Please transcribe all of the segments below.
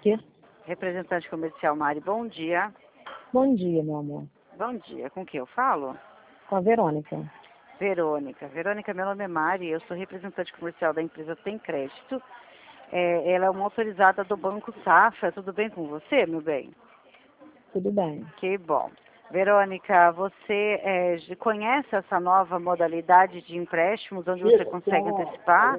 Márcia. Representante comercial Mari, bom dia. Bom dia, meu amor. Bom dia, com quem eu falo? Com a Verônica. Verônica, meu nome é Mari, eu sou representante comercial da empresa Tem Crédito. Ela é uma autorizada do Banco Safra, tudo bem com você, meu bem? Tudo bem. Que bom. Verônica, você conhece essa nova modalidade de empréstimos onde você consegue antecipar?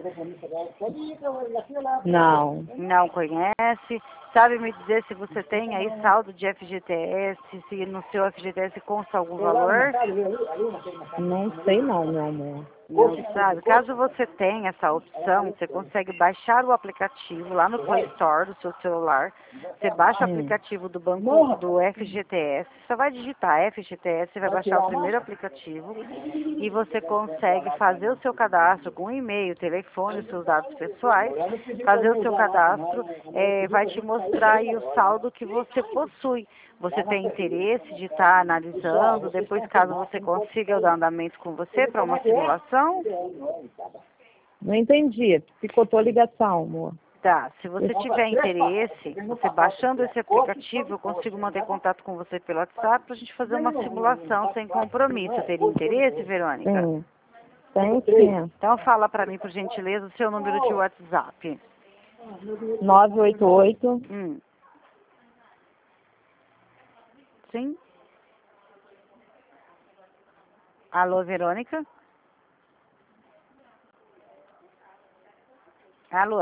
Não. Não conhece? Sabe me dizer se você tem aí saldo de FGTS, se no seu FGTS consta algum valor? Não sei não, meu amor. Não sabe? Caso você tenha essa opção, você consegue baixar o aplicativo lá no Play Store do seu celular. Você baixa o aplicativo do banco do FGTS, você vai digitar FGTS, vai baixar o primeiro aplicativo e você consegue fazer o seu cadastro com e-mail, telefone, os seus dados pessoais. Fazer o seu cadastro vai te mostrar aí o saldo que você possui. Você tem interesse de estar analisando, depois caso você consiga eu dar andamento com você para uma simulação? Não entendi. Picotou a ligação, amor. Tá, se você tiver interesse, você baixando esse aplicativo, eu consigo manter contato com você pelo WhatsApp para a gente fazer uma simulação sem compromisso. Teria interesse, Verônica? Sim. Tem sim. Então fala para mim, por gentileza, o seu número de WhatsApp. 988 Sim? Alô, Verônica? Alô,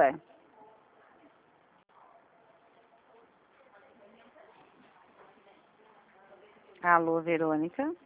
Alô, Verônica?